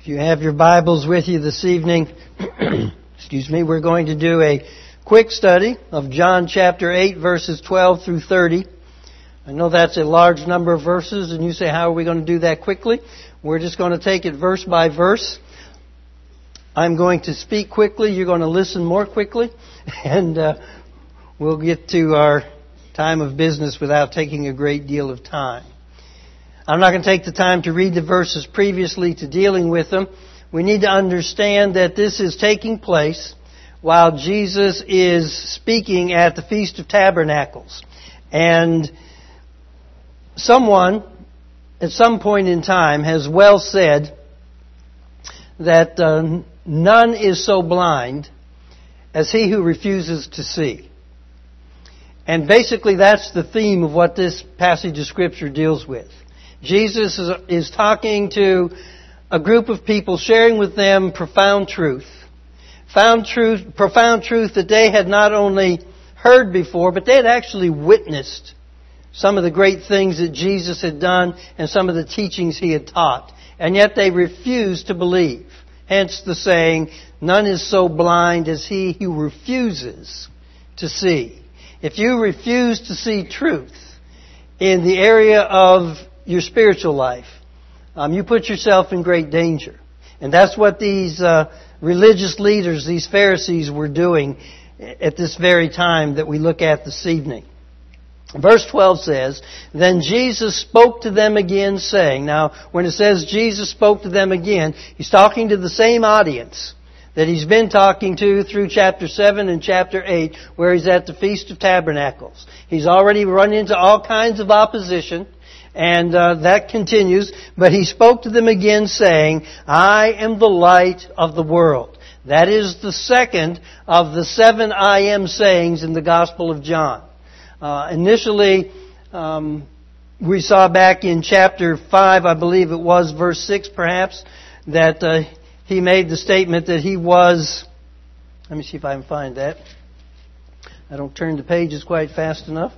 If you have your Bibles with you this evening, we're going to do a quick study of John chapter 8, verses 12 through 30. I know that's a large number of verses, and you say, how are we going to do that quickly? We're just going to take it verse by verse. I'm going to speak quickly, you're going to listen more quickly, and we'll get to our time of business without taking a great deal of time. I'm not going to take the time to read the verses previously to dealing with them. We need to understand that this is taking place while Jesus is speaking at the Feast of Tabernacles. And someone, at some point in time, has well said that none is so blind as he who refuses to see. And basically that's the theme of what this passage of Scripture deals with. Jesus is talking to a group of people, sharing with them profound truth that they had not only heard before, but they had actually witnessed some of the great things that Jesus had done and some of the teachings He had taught. And yet they refused to believe. Hence the saying, none is so blind as he who refuses to see. If you refuse to see truth in the area of your spiritual life, you put yourself in great danger. And that's what these religious leaders, these Pharisees, were doing at this very time that we look at this evening. Verse 12 says, Then Jesus spoke to them again, saying, now when it says Jesus spoke to them again, He's talking to the same audience that He's been talking to through chapter 7 and chapter 8, where He's at the Feast of Tabernacles. He's already run into all kinds of opposition, and that continues. But He spoke to them again, saying, I am the light of the world. That is the second of the 7 I am sayings in the Gospel of John. Initially, we saw back in chapter 5, I believe it was, verse 6 perhaps, that He made the statement that He was... Let me see if I can find that. I don't turn the pages quite fast enough.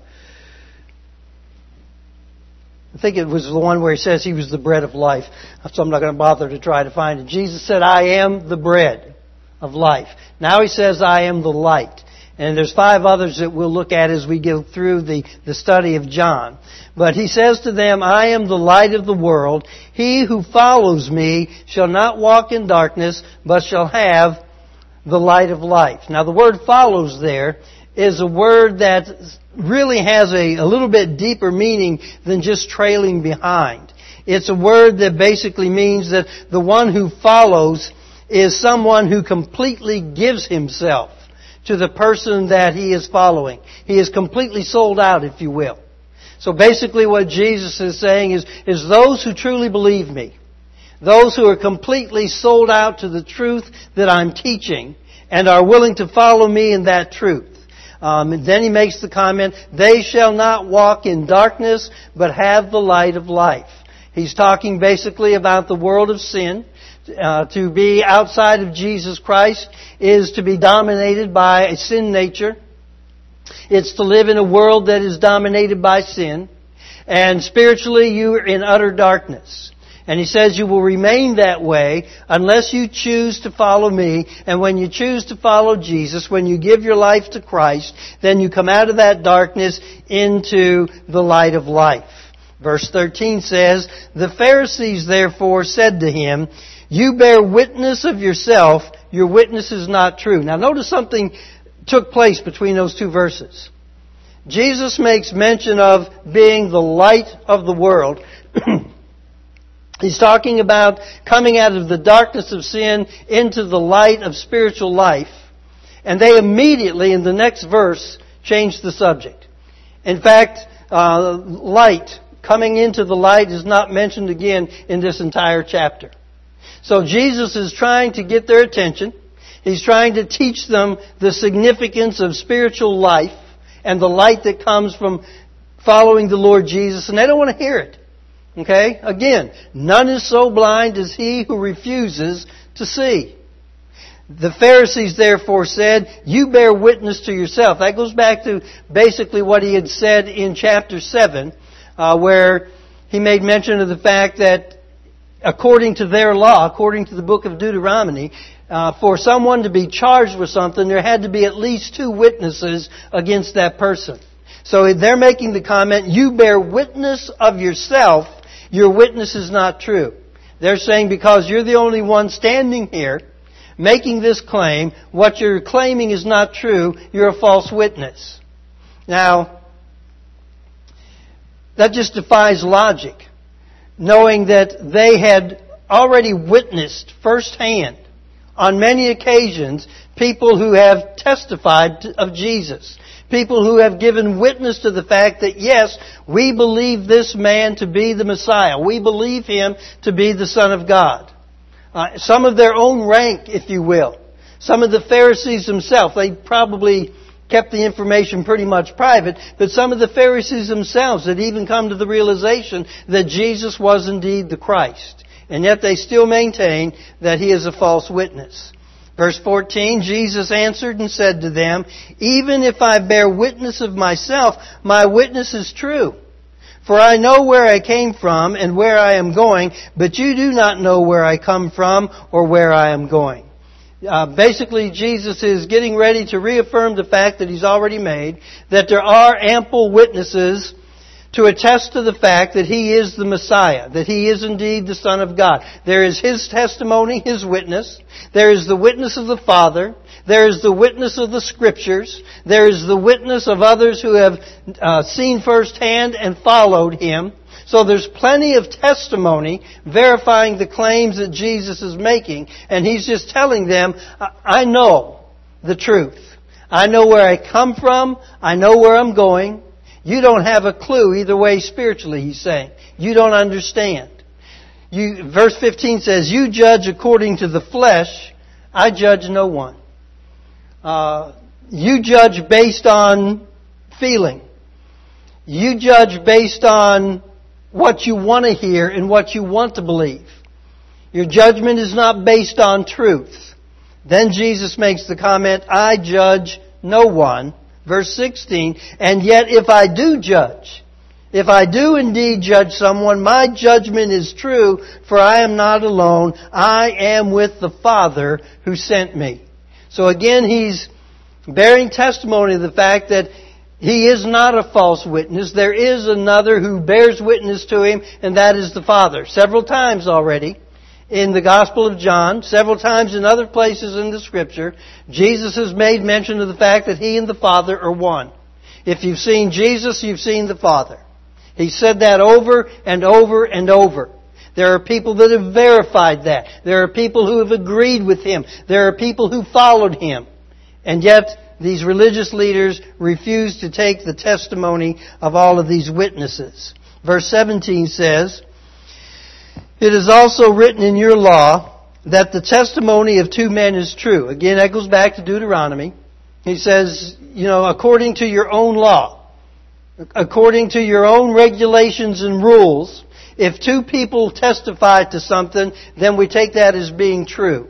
I think it was the one where He says He was the bread of life. So I'm not going to bother to try to find it. Jesus said, I am the bread of life. Now He says, I am the light. And there's 5 others that we'll look at as we go through the study of John. But He says to them, I am the light of the world. He who follows Me shall not walk in darkness, but shall have the light of life. Now the word follows there is a word that really has a little bit deeper meaning than just trailing behind. It's a word that basically means that the one who follows is someone who completely gives himself to the person that he is following. He is completely sold out, if you will. So basically what Jesus is saying is those who truly believe Me, those who are completely sold out to the truth that I'm teaching and are willing to follow Me in that truth. And then He makes the comment, they shall not walk in darkness, but have the light of life. He's talking basically about the world of sin. To be outside of Jesus Christ is to be dominated by a sin nature. It's to live in a world that is dominated by sin. And spiritually you are in utter darkness. And He says you will remain that way unless you choose to follow Me. And when you choose to follow Jesus, when you give your life to Christ, then you come out of that darkness into the light of life. Verse 13 says, The Pharisees therefore said to Him, You bear witness of yourself, your witness is not true. Now notice something took place between those 2 verses. Jesus makes mention of being the light of the world. He's talking about coming out of the darkness of sin into the light of spiritual life. And they immediately, in the next verse, change the subject. In fact, light, coming into the light, is not mentioned again in this entire chapter. So Jesus is trying to get their attention. He's trying to teach them the significance of spiritual life and the light that comes from following the Lord Jesus. And they don't want to hear it. Okay? Again, none is so blind as he who refuses to see. The Pharisees therefore said, You bear witness to yourself. That goes back to basically what He had said in chapter 7, where He made mention of the fact that according to their law, according to the book of Deuteronomy, for someone to be charged with something, there had to be at least 2 witnesses against that person. So they're making the comment, you bear witness of yourself, your witness is not true. They're saying because you're the only one standing here making this claim, what you're claiming is not true, you're a false witness. Now, that just defies logic, knowing that they had already witnessed firsthand, on many occasions, people who have testified of Jesus. People who have given witness to the fact that, yes, we believe this man to be the Messiah. We believe him to be the Son of God. Some of their own rank, if you will. Some of the Pharisees themselves, they probably kept the information pretty much private, but some of the Pharisees themselves had even come to the realization that Jesus was indeed the Christ. And yet they still maintain that he is a false witness. Verse 14, Jesus answered and said to them, even if I bear witness of myself, my witness is true. For I know where I came from and where I am going, but you do not know where I come from or where I am going. Basically, Jesus is getting ready to reaffirm the fact that he's already made, that there are ample witnesses to attest to the fact that he is the Messiah, that he is indeed the Son of God. There is his testimony, his witness. There is the witness of the Father. There is the witness of the Scriptures. There is the witness of others who have seen firsthand and followed him. So there's plenty of testimony verifying the claims that Jesus is making. And he's just telling them, I know the truth. I know where I come from. I know where I'm going. You don't have a clue either way spiritually, he's saying. You don't understand. Verse 15 says, you judge according to the flesh. I judge no one. You judge based on feeling. You judge based on what you want to hear and what you want to believe. Your judgment is not based on truth. Then Jesus makes the comment, I judge no one. Verse 16, and yet if I do judge, if I do indeed judge someone, my judgment is true, for I am not alone. I am with the Father who sent me. So again, he's bearing testimony of the fact that he is not a false witness. There is another who bears witness to him, and that is the Father. Several times already in the Gospel of John, several times in other places in the Scripture, Jesus has made mention of the fact that he and the Father are one. If you've seen Jesus, you've seen the Father. He said that over and over and over. There are people that have verified that. There are people who have agreed with him. There are people who followed him. And yet, these religious leaders refuse to take the testimony of all of these witnesses. Verse 17 says, it is also written in your law that the testimony of 2 men is true. Again, that goes back to Deuteronomy. He says, according to your own law, according to your own regulations and rules, if 2 people testify to something, then we take that as being true.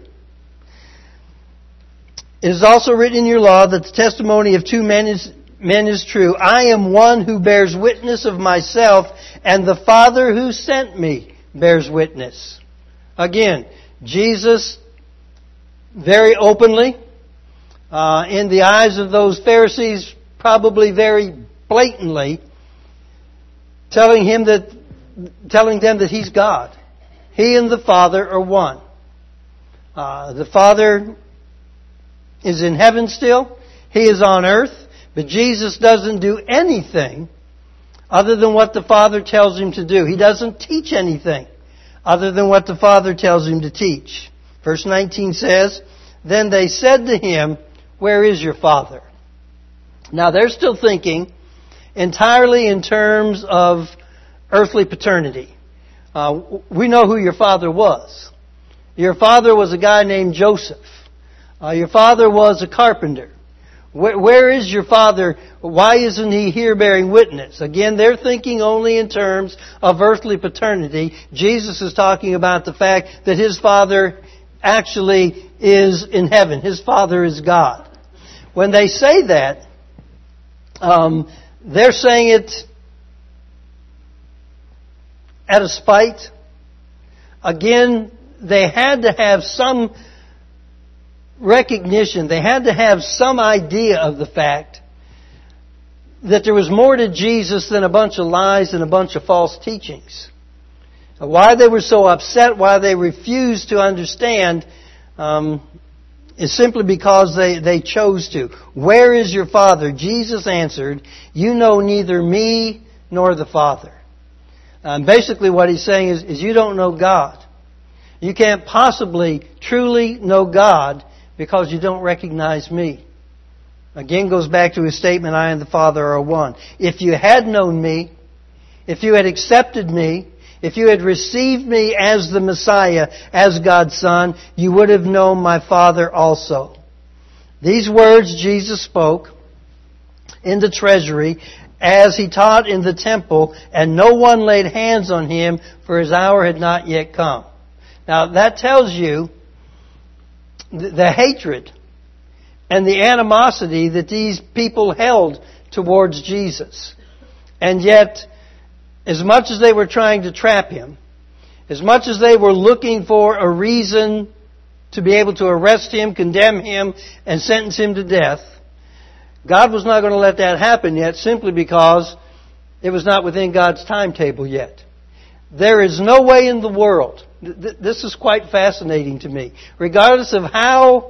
It is also written in your law that the testimony of 2 men is true. I am one who bears witness of myself, and the Father who sent me bears witness. Again, Jesus very openly, in the eyes of those Pharisees, probably very blatantly, telling them that He's God. He and the Father are one. The Father is in heaven still. He is on earth. But Jesus doesn't do anything other than what the Father tells Him to do. He doesn't teach anything other than what the Father tells Him to teach. Verse 19 says, then they said to Him, where is your Father? Now they're still thinking entirely in terms of earthly paternity. We know who your father was. Your father was a guy named Joseph. Your father was a carpenter. Where is your father? Why isn't he here bearing witness? Again, they're thinking only in terms of earthly paternity. Jesus is talking about the fact that his father actually is in heaven. His father is God. When they say that, they're saying it out of spite. again, they had to have some recognition, they had to have some idea of the fact that there was more to Jesus than a bunch of lies and a bunch of false teachings. Why they were so upset, why they refused to understand, is simply because they chose to. Where is your Father? Jesus answered, you know neither me nor the Father. Basically what he's saying is you don't know God. You can't possibly truly know God because you don't recognize me. Again goes back to his statement, I and the Father are one. If you had known me, if you had accepted me, if you had received me as the Messiah, as God's Son, you would have known my Father also. These words Jesus spoke in the treasury as he taught in the temple, and no one laid hands on him, for his hour had not yet come. Now that tells you the hatred and the animosity that these people held towards Jesus. And yet, as much as they were trying to trap him, as much as they were looking for a reason to be able to arrest him, condemn him, and sentence him to death, God was not going to let that happen yet, simply because it was not within God's timetable yet. There is no way in the world, this is quite fascinating to me, regardless of how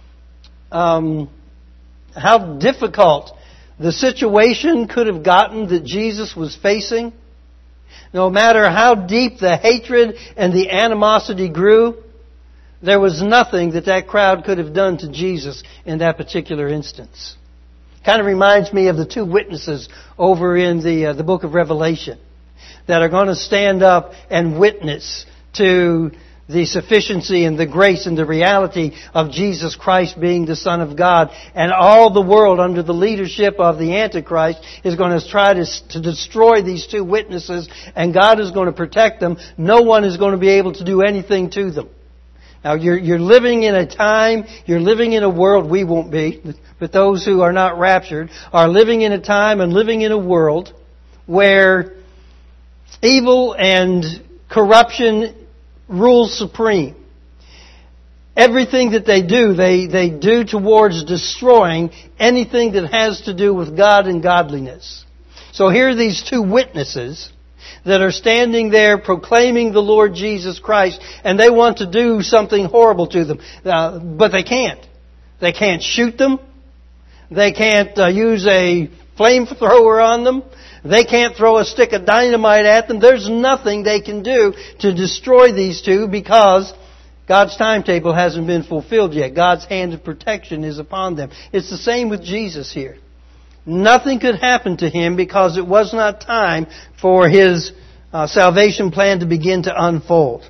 difficult the situation could have gotten that Jesus was facing, no matter how deep the hatred and the animosity grew, there was nothing that crowd could have done to Jesus in that particular instance. Kind of reminds me of the two witnesses over in the book of Revelation that are going to stand up and witness to the sufficiency and the grace and the reality of Jesus Christ being the Son of God. And all the world under the leadership of the Antichrist is going to try to destroy these two witnesses, and God is going to protect them. No one is going to be able to do anything to them. Now you're living in a time, you're living in a world, we won't be, but those who are not raptured are living in a time and living in a world where evil and corruption rules supreme. Everything that they do towards destroying anything that has to do with God and godliness. So here are these two witnesses that are standing there proclaiming the Lord Jesus Christ, and they want to do something horrible to them. But they can't. They can't shoot them. They can't use a flamethrower on them. They can't throw a stick of dynamite at them. There's nothing they can do to destroy these two because God's timetable hasn't been fulfilled yet. God's hand of protection is upon them. It's the same with Jesus here. Nothing could happen to him because it was not time for his salvation plan to begin to unfold.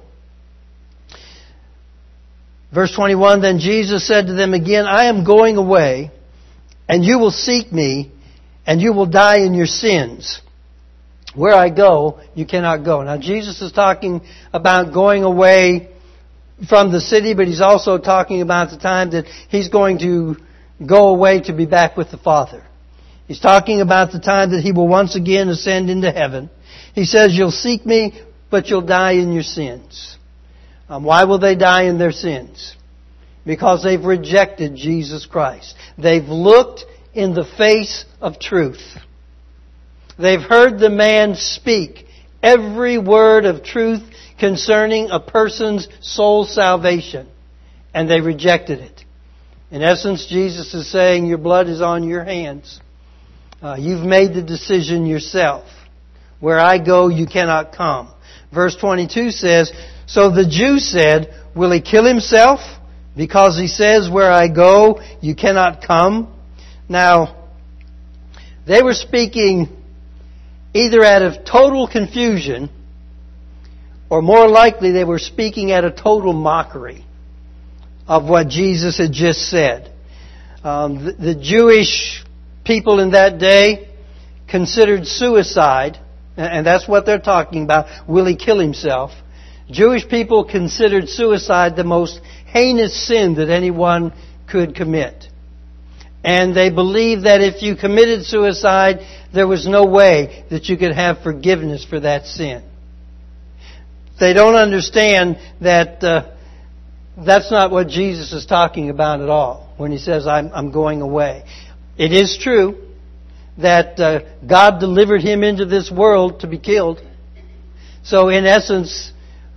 Verse 21, then Jesus said to them again, I am going away, and you will seek me, and you will die in your sins. Where I go, you cannot go. Now Jesus is talking about going away from the city, but he's also talking about the time that he's going to go away to be back with the Father. He's talking about the time that he will once again ascend into heaven. He says, you'll seek me, but you'll die in your sins. Why will they die in their sins? Because they've rejected Jesus Christ. They've looked in the face of truth. They've heard the man speak every word of truth concerning a person's soul salvation, and they rejected it. In essence, Jesus is saying, your blood is on your hands. You've made the decision yourself. Where I go, you cannot come. Verse 22 says, so the Jews said, will he kill himself? Because he says, where I go, you cannot come. Now, they were speaking either out of total confusion, or more likely they were speaking out of total mockery of what Jesus had just said. The Jewish people in that day considered suicide, and that's what they're talking about, will he kill himself? Jewish people considered suicide the most heinous sin that anyone could commit. And they believed that if you committed suicide, there was no way that you could have forgiveness for that sin. They don't understand that that's not what Jesus is talking about at all when He says, I'm going away. It is true that God delivered Him into this world to be killed. So in essence,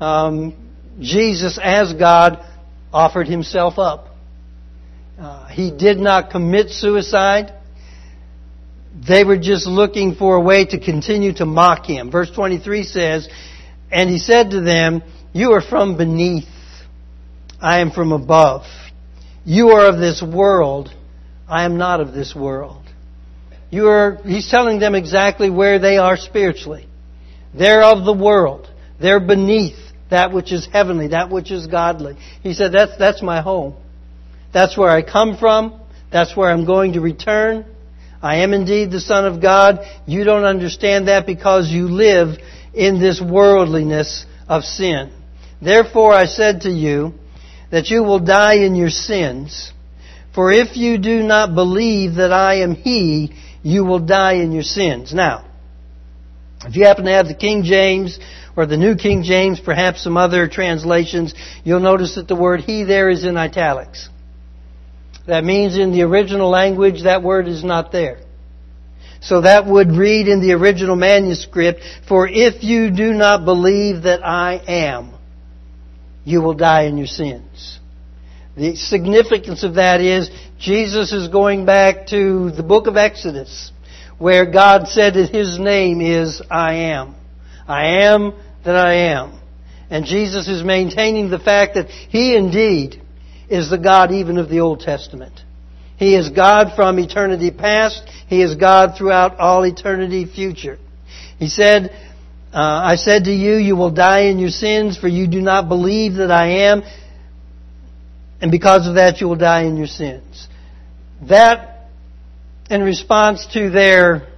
Jesus as God offered Himself up. He did not commit suicide. They were just looking for a way to continue to mock Him. Verse 23 says, and He said to them, you are from beneath. I am from above. You are of this world. I am not of this world. He's telling them exactly where they are spiritually. They're of the world. They're beneath that which is heavenly, that which is godly. He said, that's my home. That's where I come from. That's where I'm going to return. I am indeed the Son of God. You don't understand that because you live in this worldliness of sin. Therefore I said to you that you will die in your sins. For if you do not believe that I am He, you will die in your sins. Now, if you happen to have the King James or the New King James, perhaps some other translations, you'll notice that the word He there is in italics. That means in the original language that word is not there. So that would read in the original manuscript, for if you do not believe that I am, you will die in your sins. The significance of that is Jesus is going back to the book of Exodus, where God said that His name is I am. I am that I am. And Jesus is maintaining the fact that He indeed is the God even of the Old Testament. He is God from eternity past. He is God throughout all eternity future. He said, I said to you, you will die in your sins, for you do not believe that I am. And because of that, you will die in your sins. That, in response to their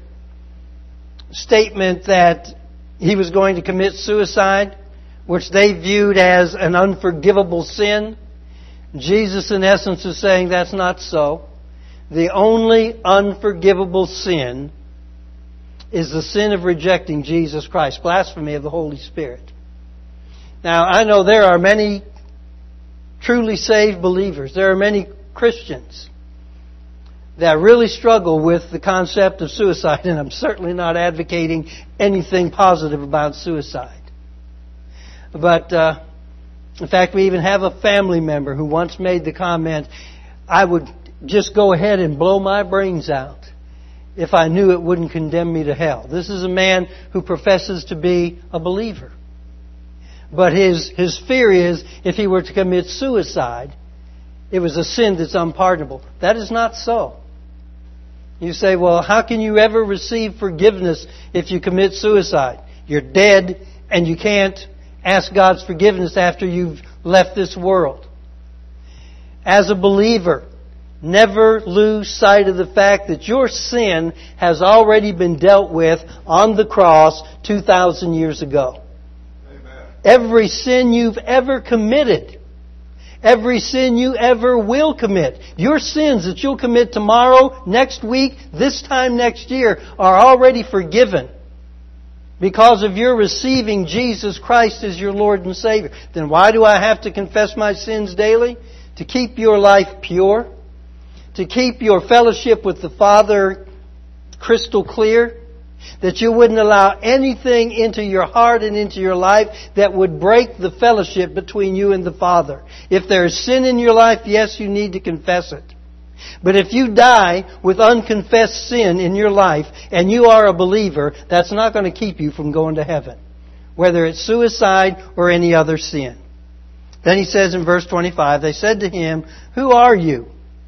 statement that He was going to commit suicide, which they viewed as an unforgivable sin, Jesus, in essence, is saying that's not so. The only unforgivable sin is the sin of rejecting Jesus Christ, blasphemy of the Holy Spirit. Now, I know there are many truly saved believers. There are many Christians that really struggle with the concept of suicide, and I'm certainly not advocating anything positive about suicide. But in fact, we even have a family member who once made the comment, I would just go ahead and blow my brains out if I knew it wouldn't condemn me to hell. This is a man who professes to be a believer. But his fear is if he were to commit suicide, it was a sin that's unpardonable. That is not so. You say, well, how can you ever receive forgiveness if you commit suicide? You're dead and you can't ask God's forgiveness after you've left this world. As a believer, never lose sight of the fact that your sin has already been dealt with on the cross 2,000 years ago. Amen. Every sin you've ever committed, every sin you ever will commit, your sins that you'll commit tomorrow, next week, this time next year, are already forgiven. Because of your receiving Jesus Christ as your Lord and Savior. Then why do I have to confess my sins daily? To keep your life pure? To keep your fellowship with the Father crystal clear? That you wouldn't allow anything into your heart and into your life that would break the fellowship between you and the Father. If there is sin in your life, yes, you need to confess it. But if you die with unconfessed sin in your life and you are a believer, that's not going to keep you from going to heaven, whether it's suicide or any other sin. Then he says in verse 25, they said to him, who are you?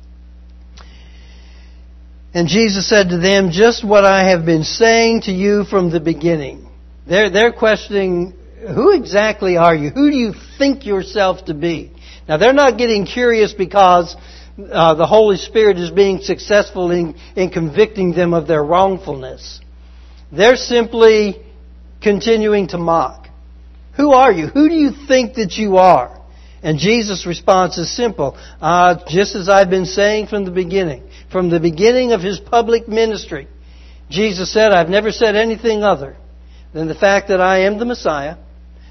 And Jesus said to them, just what I have been saying to you from the beginning. They're questioning, who exactly are you? Who do you think yourself to be? Now they're not getting curious because the Holy Spirit is being successful in convicting them of their wrongfulness. They're simply continuing to mock. Who are you? Who do you think that you are? And Jesus' response is simple. Just as I've been saying from the beginning. From the beginning of His public ministry, Jesus said, I've never said anything other than the fact that I am the Messiah,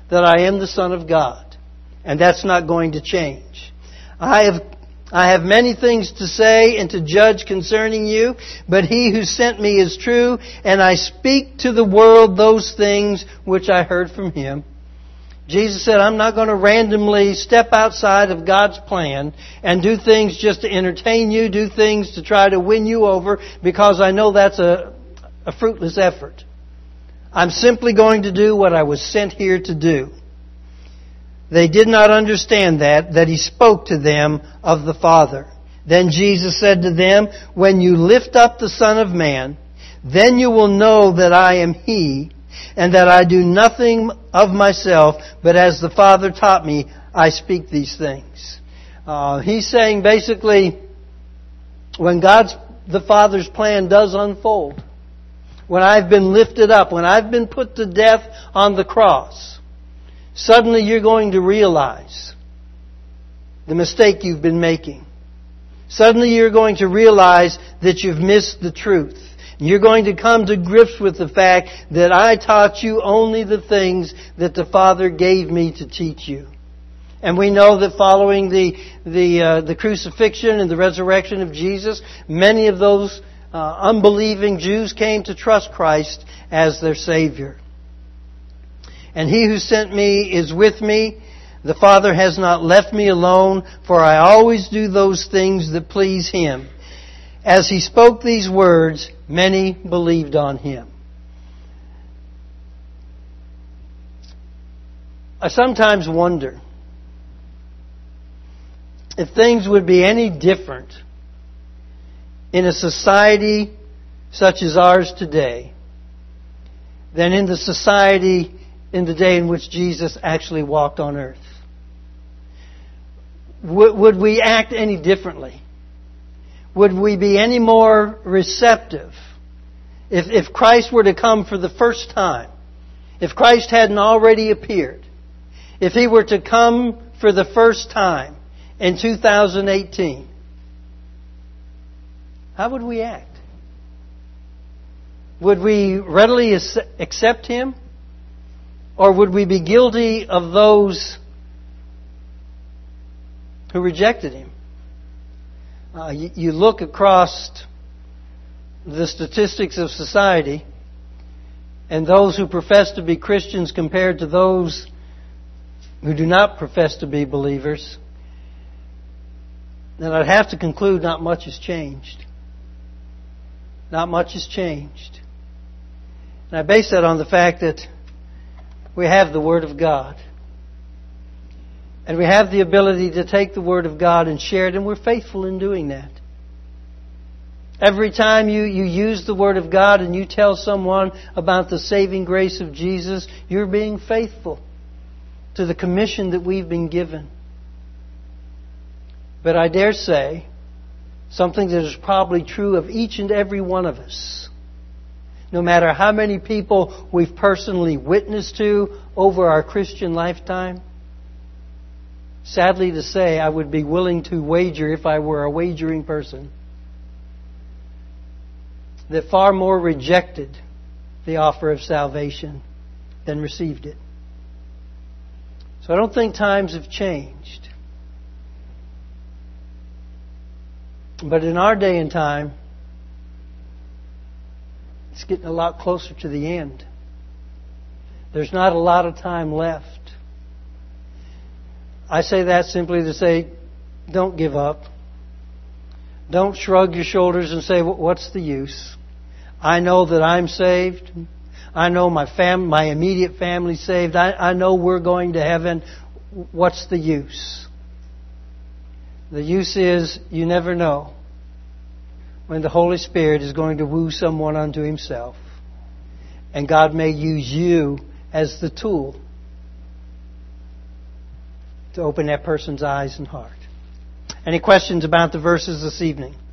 that I am the Son of God. And that's not going to change. I have many things to say and to judge concerning you, but He who sent me is true, and I speak to the world those things which I heard from Him. Jesus said, I'm not going to randomly step outside of God's plan and do things just to entertain you, do things to try to win you over, because I know that's a fruitless effort. I'm simply going to do what I was sent here to do. They did not understand that He spoke to them of the Father. Then Jesus said to them, when you lift up the Son of Man, then you will know that I am He, and that I do nothing of myself, but as the Father taught me, I speak these things. He's saying basically, when the Father's plan does unfold, when I've been lifted up, when I've been put to death on the cross, suddenly you're going to realize the mistake you've been making. Suddenly you're going to realize that you've missed the truth. You're going to come to grips with the fact that I taught you only the things that the Father gave me to teach you. And we know that following the crucifixion and the resurrection of Jesus, many of those unbelieving Jews came to trust Christ as their Savior. And He who sent me is with me. The Father has not left me alone, for I always do those things that please Him. As He spoke these words, many believed on Him. I sometimes wonder if things would be any different in a society such as ours today than in the society in the day in which Jesus actually walked on earth. Would we act any differently? Would we be any more receptive if Christ were to come for the first time? If Christ hadn't already appeared? If He were to come for the first time in 2018? How would we act? Would we readily accept Him? Or would we be guilty of those who rejected Him? You look across the statistics of society, and those who profess to be Christians compared to those who do not profess to be believers, then I'd have to conclude not much has changed. Not much has changed. And I base that on the fact that we have the Word of God. And we have the ability to take the Word of God and share it, and we're faithful in doing that. Every time you use the Word of God and you tell someone about the saving grace of Jesus, you're being faithful to the commission that we've been given. But I dare say, something that is probably true of each and every one of us, no matter how many people we've personally witnessed to over our Christian lifetime, sadly to say, I would be willing to wager, if I were a wagering person, that far more rejected the offer of salvation than received it. So I don't think times have changed. But in our day and time, it's getting a lot closer to the end. There's not a lot of time left. I say that simply to say, don't give up. Don't shrug your shoulders and say, what's the use? I know that I'm saved. I know my immediate family's saved. I know we're going to heaven. What's the use? The use is you never know when the Holy Spirit is going to woo someone unto Himself. And God may use you as the tool to open that person's eyes and heart. Any questions about the verses this evening?